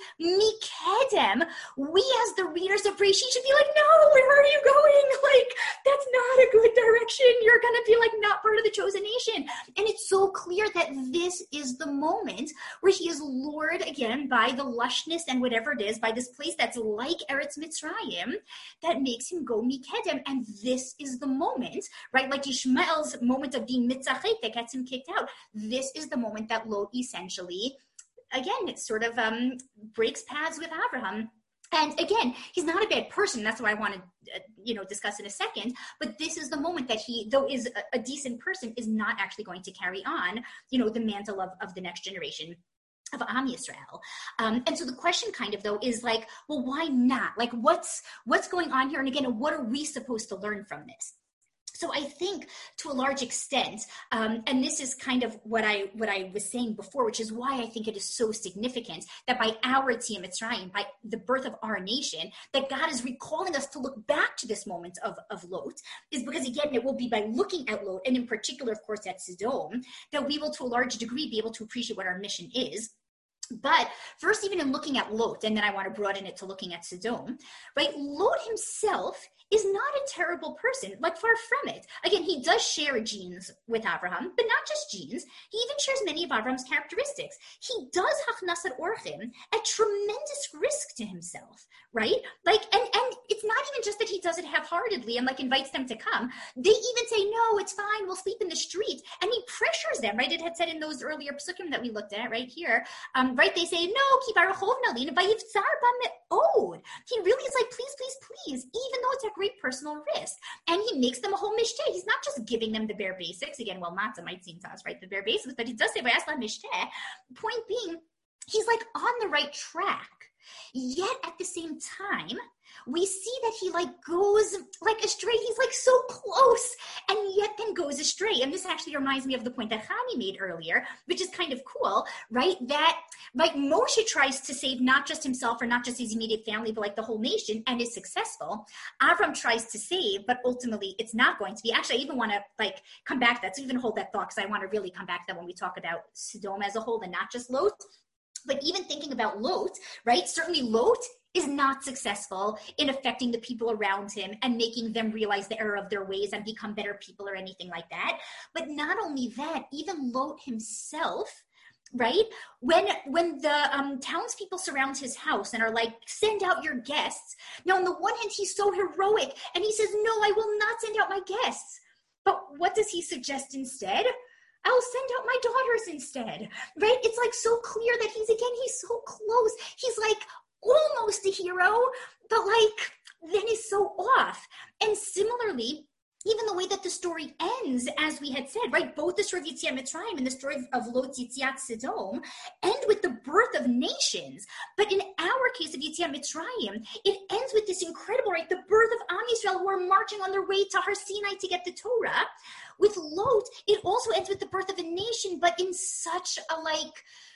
Speaker 1: mikedem, we as the readers of Breshit should be like, no, where are you going? Like, that's not a good direction. You're going to be like not part of the chosen nation. And it's so clear that this is the moment where he is lured again by the lushness and whatever it is, by this place that's like Eretz Mitzrayim, that makes him go mikedem. And this is the moment, right? Like Ishmael's moment of being mitzachet that gets him kicked out. This is the moment that Lot essentially, again, it sort of um, breaks paths with Abraham. And again, he's not a bad person. That's what I want to, uh, you know, discuss in a second. But this is the moment that he, though is a, a decent person, is not actually going to carry on, you know, the mantle of, of the next generation of Am Yisrael. Um, and so the question kind of, though, is like, well, why not? Like, what's what's going on here? And again, what are we supposed to learn from this? So I think to a large extent, um, and this is kind of what I what I was saying before, which is why I think it is so significant that by our Tzion Mitzrayim, by the birth of our nation, that God is recalling us to look back to this moment of, of Lot, is because, again, it will be by looking at Lot, and in particular, of course, at Sodom, that we will to a large degree be able to appreciate what our mission is. But first, even in looking at Lot, and then I want to broaden it to looking at Sodom, right? Lot himself is not a terrible person, like far from it. Again, he does share genes with Abraham, but not just genes. He even shares many of Abraham's characteristics. He does hachnasat orchim at tremendous risk to himself, right? Like, and, and it's not even just that he does it half-heartedly and like invites them to come. They even say, no, it's fine, we'll sleep in the street. And he pressures them, right? It had said in those earlier psukim that we looked at right here, um, right? They say, no, ki barachovna lina vayivtzar ba'me'od. He really is like, please, please, please, even though it's a great personal risk. And he makes them a whole mishteh. He's not just giving them the bare basics. Again, well, matzah might seem to us, right? The bare basics, but he does say, vayasla mishteh. Point being, he's like on the right track. Yet at the same time, we see that he like goes like astray. He's like so close and yet then goes astray. And this actually reminds me of the point that Hani made earlier, which is kind of cool, right? That like Moshe tries to save not just himself or not just his immediate family, but like the whole nation and is successful. Avram tries to save, but ultimately it's not going to be. Actually, I even want to like come back to that. So even hold that thought because I want to really come back to that when we talk about Sodom as a whole and not just Lot. But even thinking about Lot, right? Certainly Lot is not successful in affecting the people around him and making them realize the error of their ways and become better people or anything like that. But not only that, even Lot himself, right? When when the um, townspeople surround his house and are like, send out your guests. Now, on the one hand, he's so heroic and he says, no, I will not send out my guests. But what does he suggest instead? I'll send out my daughters instead, right? It's like so clear that he's, again, he's so close. He's like almost a hero, but like then is so off. And similarly, even the way that the story ends, as we had said, right? Both the story of Yetziat Mitzrayim and the story of Lot Yetziat Sodom end with the birth of nations. But in our case of Yetziat Mitzrayim, it ends with this incredible, right? The birth of Am Yisrael who are marching on their way to Har Sinai to get the Torah. With Lot, it also ends with the birth of a nation, but in such a like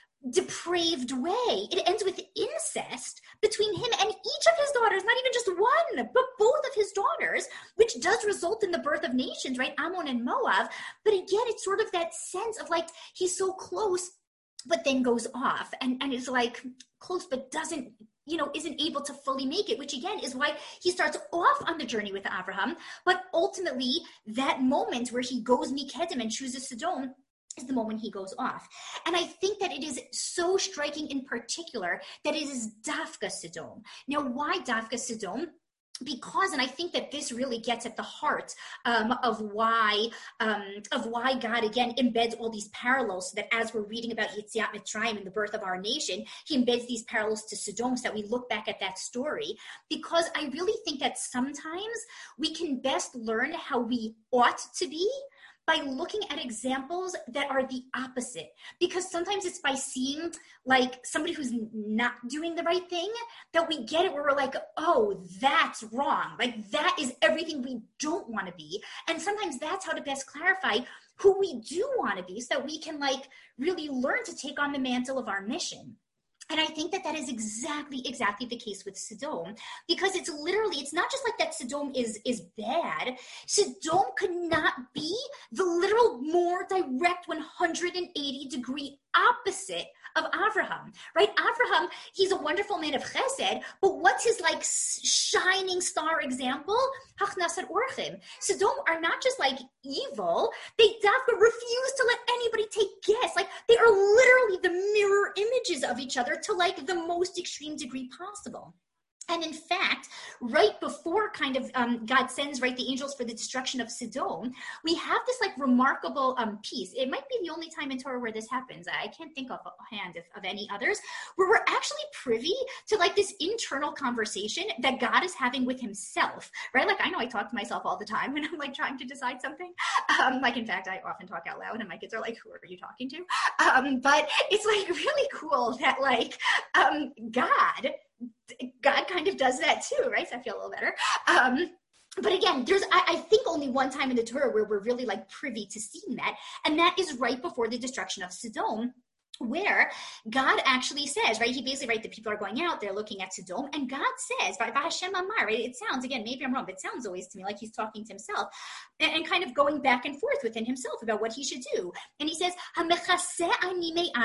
Speaker 1: depraved way. It ends with incest between him and each of his daughters, not even just one, but both of his daughters, which does result in the birth of nations, right? Ammon and Moab. But again, it's sort of that sense of like, he's so close, but then goes off and, and is like close, but doesn't, you know, isn't able to fully make it, which again is why he starts off on the journey with Abraham. But ultimately, that moment where he goes Mikedim and chooses Sodom is the moment he goes off. And I think that it is so striking in particular that it is Dafka Sodom. Now, why Dafka Sodom? Because, and I think that this really gets at the heart um, of why um, of why God, again, embeds all these parallels so that as we're reading about Yetziat Mitzrayim and the birth of our nation, he embeds these parallels to Sodom so that we look back at that story. Because I really think that sometimes we can best learn how we ought to be by looking at examples that are the opposite. Because sometimes it's by seeing like somebody who's not doing the right thing that we get it where we're like, oh, that's wrong. Like that is everything we don't want to be. And sometimes that's how to best clarify who we do want to be so that we can like really learn to take on the mantle of our mission. And I think that that is exactly, exactly the case with Sodom, because it's literally, it's not just like that Sodom is, is bad. Sodom could not be the literal more direct one hundred eighty degree opposite of Avraham, right? Avraham, he's a wonderful man of chesed, but what's his like shining star example? Hachnasat orchim. Sodom are not just like evil, they dafka refuse to let anybody take guess. Like they are literally the mirror images of each other to like the most extreme degree possible. And in fact, right before kind of um, God sends, right, the angels for the destruction of Sodom, we have this like remarkable um, piece. It might be the only time in Torah where this happens. I can't think of a hand of, of any others, where we're actually privy to like this internal conversation that God is having with himself, right? Like I know I talk to myself all the time when I'm like trying to decide something. Um, like in fact, I often talk out loud and my kids are like, who are you talking to? Um, but it's like really cool that like um, God, God kind of does that too, right? So I feel a little better. Um, but again, there's, I, I think only one time in the Torah where we're really like privy to seeing that. And that is right before the destruction of Sodom, where God actually says, right, he basically, right, the people are going out, they're looking at Sodom, and God says, right, it sounds, again, maybe I'm wrong, but it sounds always to me like he's talking to himself and, and kind of going back and forth within himself about what he should do. And he says, he's kind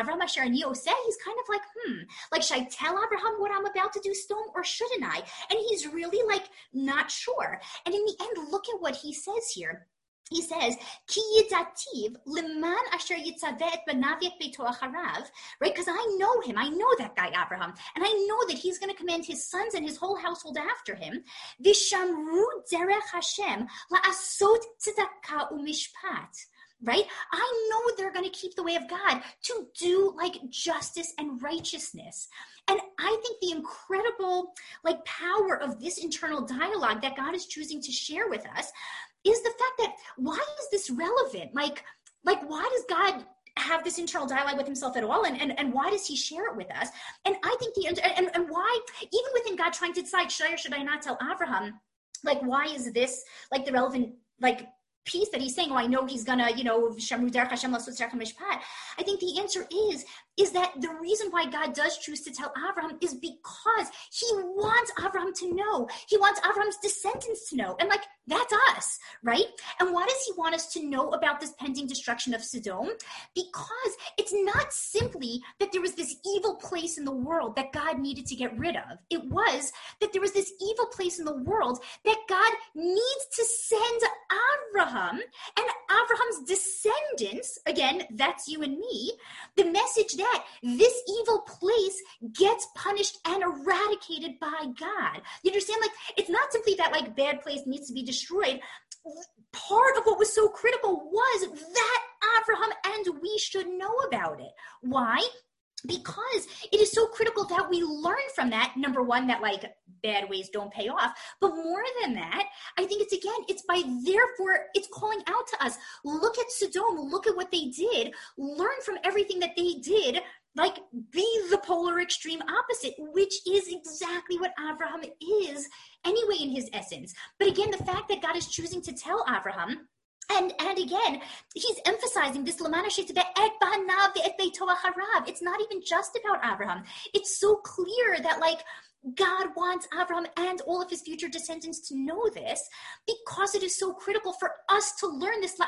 Speaker 1: of like, hmm, like, should I tell Abraham what I'm about to do, Sodom, or shouldn't I? And he's really like not sure. And in the end, look at what he says here. He says, "Ki yitativ leman asher yitzaveh et banav et beito acharav," right? Because I know him, I know that guy Abraham, and I know that he's going to command his sons and his whole household after him. Vishamru derech Hashem laasot tzedakah umishpat. right? I know they're going to keep the way of God to do like justice and righteousness. And I think the incredible like power of this internal dialogue that God is choosing to share with us is the fact that why is this relevant? Like, like why does God have this internal dialogue with himself at all? And, and, and why does he share it with us? And I think the, and, and why, even within God trying to decide, should I or should I not tell Avraham, like, why is this like the relevant, like, piece that he's saying, oh, I know he's gonna, you know, Shamru derech Hashem lasot tzedakah mishpat. I think the answer is, is that the reason why God does choose to tell Avraham is because he wants Avraham to know. He wants Avraham's descendants to know. And like, that's us, right? And why does he want us to know about this pending destruction of Sodom? Because it's not simply that there was this evil place in the world that God needed to get rid of. It was that there was this evil place in the world that God needs to send Avraham and Avraham's descendants, again, that's you and me, the message that this evil place gets punished and eradicated by God. You understand? Like, it's not simply that like bad place needs to be destroyed. Part of what was so critical was that Avraham and we should know about it. Why? Because it is so critical that we learn from that, number one, that like bad ways don't pay off. But more than that, I think it's, again, it's by therefore, it's calling out to us. Look at Sodom, look at what they did, learn from everything that they did, like be the polar extreme opposite, which is exactly what Avraham is anyway in his essence. But again, the fact that God is choosing to tell Avraham, And and again, he's emphasizing this. It's not even just about Abraham. It's so clear that like God wants Abraham and all of his future descendants to know this because it is so critical for us to learn this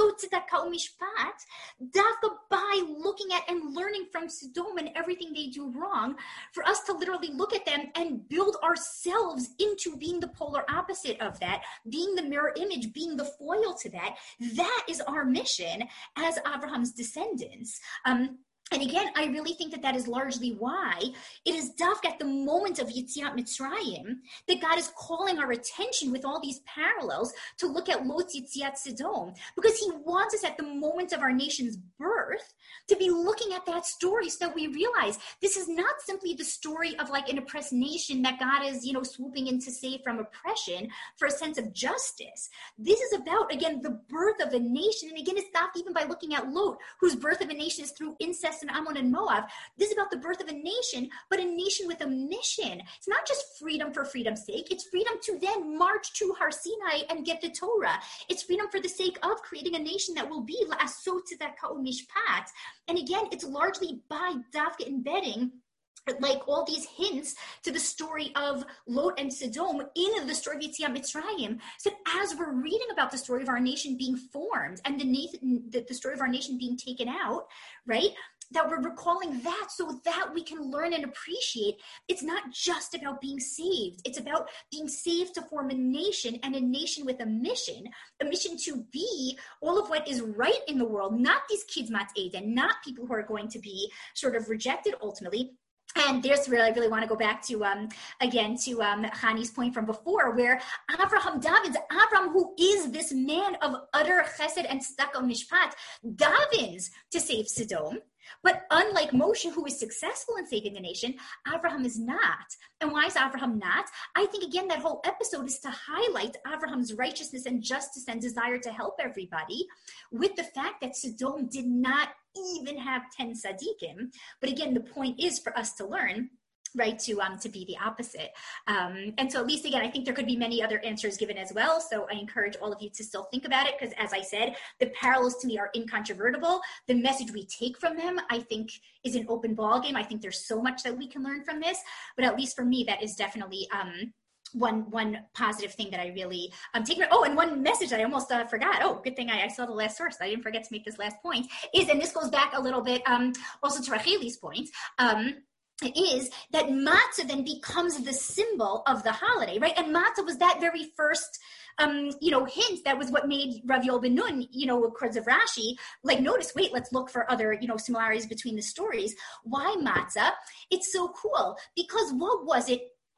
Speaker 1: by looking at and learning from Sodom and everything they do wrong, for us to literally look at them and build ourselves into being the polar opposite of that, being the mirror image, being the foil to that. That is our mission as Abraham's descendants. Um, And again, I really think that that is largely why it is dafka at the moment of Yetziat Mitzrayim that God is calling our attention with all these parallels to look at Lot Yetziat Sodom, because he wants us at the moment of our nation's birth to be looking at that story so that we realize this is not simply the story of like an oppressed nation that God is, you know, swooping in to save from oppression for a sense of justice. This is about, again, the birth of a nation. And again, it's not even by looking at Lot, whose birth of a nation is through incest and Ammon and Moab. This is about the birth of a nation, but a nation with a mission. It's not just freedom for freedom's sake. It's freedom to then march to Har Sinai and get the Torah. It's freedom for the sake of creating a nation that will be la'asot tzedakah u'mishpat. And again, it's largely by dafka embedding like all these hints to the story of Lot and Sodom in the story of Yetziat Mitzrayim. So as we're reading about the story of our nation being formed and the, the, the story of our nation being taken out, right, that we're recalling that so that we can learn and appreciate it's not just about being saved. It's about being saved to form a nation, and a nation with a mission, a mission to be all of what is right in the world, not these Kidmat Eden, not people who are going to be sort of rejected ultimately. And there's where I really want to go back to, um, again, to um, Chani's point from before, where Avraham davens, Avraham, who is this man of utter chesed and tzedakah mishpat, davens to save Sodom. But unlike Moshe, who is successful in saving the nation, Avraham is not. And why is Avraham not? I think, again, that whole episode is to highlight Avraham's righteousness and justice and desire to help everybody, with the fact that Sodom did not even have ten tzaddikim. But again, the point is for us to learn, right, to um to be the opposite. Um, and so at least, again, I think there could be many other answers given as well. So I encourage all of you to still think about it, because as I said, the parallels to me are incontrovertible. The message we take from them, I think, is an open ballgame. I think there's so much that we can learn from this, but at least for me, that is definitely um one one positive thing that I really um take. Oh, and one message that I almost uh, forgot. Oh, good thing I, I saw the last source. I didn't forget to make this last point. Is, and this goes back a little bit um also to Racheli's point. Um, is that matzah then becomes the symbol of the holiday, right? And matzah was that very first, um, you know, hint that was what made Rav Yoel ben Nun, you know, according to Rashi, like, notice, wait, let's look for other, you know, similarities between the stories. Why matzah? It's so cool because what was it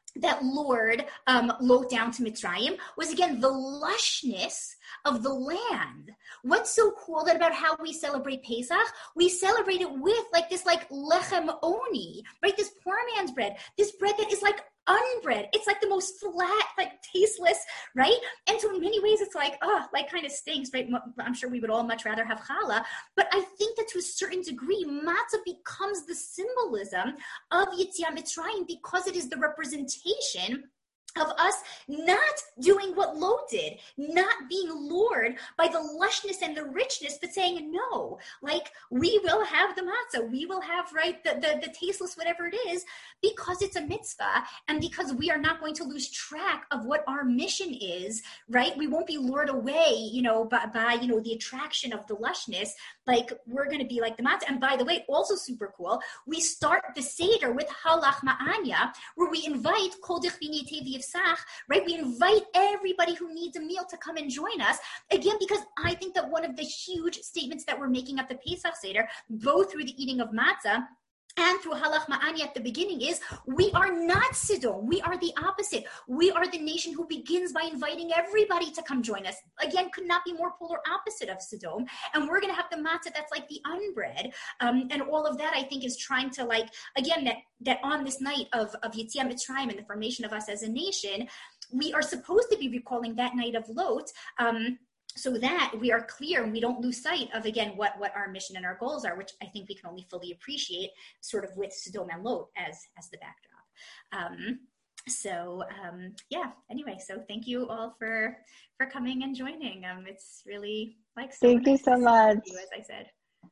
Speaker 1: that lured um, Lot down to Mitzrayim was, again, the lushness of the land. What's so cool that about how we celebrate Pesach? We celebrate it with like this like lechem oni, right? This poor man's bread, this bread that is like unbread. It's like the most flat, like tasteless, right? And so in many ways, it's like, oh, like kind of stinks, right? I'm sure we would all much rather have challah. But I think that to a certain degree, matzah becomes the symbolism of Yetziat Mitzrayim because it is the representation of us not doing what Lot did, not being lured by the lushness and the richness, but saying, no, like we will have the matzah, we will have, right, the, the, the tasteless, whatever it is, because it's a mitzvah and because we are not going to lose track of what our mission is, right? We won't be lured away, you know, by, by you know, the attraction of the lushness. Like we're going to be like the matzah. And by the way, also super cool, we start the Seder with halach ma'anya, where we invite kol dechvini tevi yifsach, right? We invite everybody who needs a meal to come and join us. Again, because I think that one of the huge statements that we're making at the Pesach Seder, both through the eating of matzah and through halach ma'ani at the beginning, is we are not Sodom. We are the opposite. We are the nation who begins by inviting everybody to come join us. Again, could not be more polar opposite of Sodom. And we're going to have the matzah that's like the unbread. Um, and all of that, I think, is trying to like, again, that, that on this night of, of Yetziat Mitzrayim and the formation of us as a nation, we are supposed to be recalling that night of Lot, um, so that we are clear and we don't lose sight of, again, what, what our mission and our goals are, which I think we can only fully appreciate sort of with Sodom and Lot as, as the backdrop. Um, so, um, yeah, anyway, so thank you all for, for coming and joining. Um, it's really like, so
Speaker 4: thank
Speaker 1: nice
Speaker 4: you so much.
Speaker 1: you, as I said.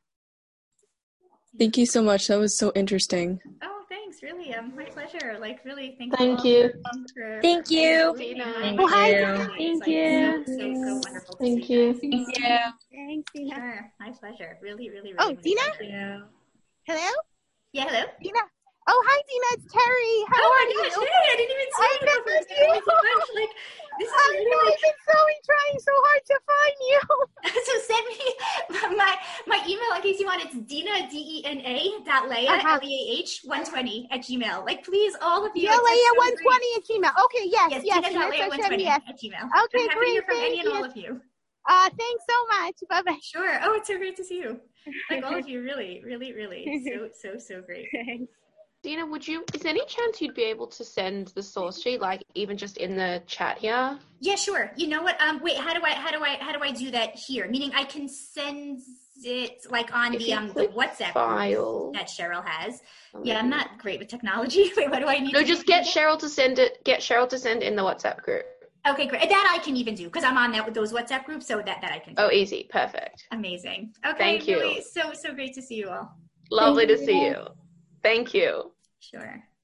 Speaker 6: Thank you so much. That was so interesting.
Speaker 1: Oh, thanks. Really, um, my pleasure. Like, really, thank you.
Speaker 3: Thank
Speaker 1: all
Speaker 3: you.
Speaker 1: For,
Speaker 6: Thank
Speaker 1: for
Speaker 6: you.
Speaker 1: Dina.
Speaker 3: Oh, hi,
Speaker 1: Dina.
Speaker 3: Thank
Speaker 1: Like,
Speaker 3: you.
Speaker 1: So, so, so wonderful. To
Speaker 3: Thank
Speaker 1: see
Speaker 3: you.
Speaker 1: guys.
Speaker 6: Thank you.
Speaker 7: Thanks, Dina.
Speaker 1: Sure, my pleasure. Really, really, really.
Speaker 7: Oh,
Speaker 1: really
Speaker 7: Dina?
Speaker 1: pleasure.
Speaker 7: Hello?
Speaker 1: Yeah, hello.
Speaker 7: Dina? Oh, hi, Dina. It's Terry. How
Speaker 1: Oh
Speaker 7: are
Speaker 1: my gosh,
Speaker 7: you?
Speaker 1: hey, I didn't even see
Speaker 7: I
Speaker 1: you
Speaker 7: know
Speaker 1: before.
Speaker 7: you.
Speaker 1: Oh my gosh, like, this is
Speaker 7: I
Speaker 1: really
Speaker 7: know.
Speaker 1: like,
Speaker 7: I've been so trying so hard to find you.
Speaker 1: so send me my my email in case you want. It's Dina, D E N A dot Leah,
Speaker 7: Uh-huh.
Speaker 1: L E A H, one twenty at Gmail. Like, please, all of you.
Speaker 7: Yeah,
Speaker 1: like, that's
Speaker 7: Leah
Speaker 1: so
Speaker 7: one twenty at Gmail. Okay, yes,
Speaker 1: great. Yes,
Speaker 7: yes.
Speaker 1: Dina dot Leah
Speaker 7: yes,
Speaker 1: one
Speaker 7: yes,
Speaker 1: twenty
Speaker 7: yes.
Speaker 1: at Gmail.
Speaker 7: Okay,
Speaker 1: I'm happy
Speaker 7: great.
Speaker 1: to hear from
Speaker 7: Thank
Speaker 1: any and
Speaker 7: you.
Speaker 1: all of you.
Speaker 7: Uh, thanks so much. Bye-bye.
Speaker 1: Sure. Oh, it's so great to see you. Like, all of you, really, really, really. So, so, so great.
Speaker 7: Thanks.
Speaker 8: Dina, would you, is there any chance you'd be able to send the source sheet, like even just in the chat here?
Speaker 1: Yeah, sure. You know what? Um, wait, how do I, how do I, how do I do that here? Meaning I can send it like on
Speaker 8: If
Speaker 1: the,
Speaker 8: you
Speaker 1: um, the
Speaker 8: click
Speaker 1: WhatsApp
Speaker 8: file.
Speaker 1: group that Cheryl has.
Speaker 8: Oh,
Speaker 1: Yeah, I'm
Speaker 8: maybe.
Speaker 1: not great with technology. Wait, what do I need
Speaker 8: No,
Speaker 1: to
Speaker 8: just
Speaker 1: do?
Speaker 8: get Cheryl to send it, get Cheryl to send in the WhatsApp group.
Speaker 1: Okay, great. That I can even do because I'm on that with those WhatsApp groups, so that, that I can do.
Speaker 8: Oh, easy. Perfect.
Speaker 1: Amazing. Okay,
Speaker 8: Thank you.
Speaker 1: really, so, so great to see you all.
Speaker 8: Lovely
Speaker 4: Thank
Speaker 8: to see
Speaker 4: you.
Speaker 8: you. Thank you.
Speaker 1: Sure.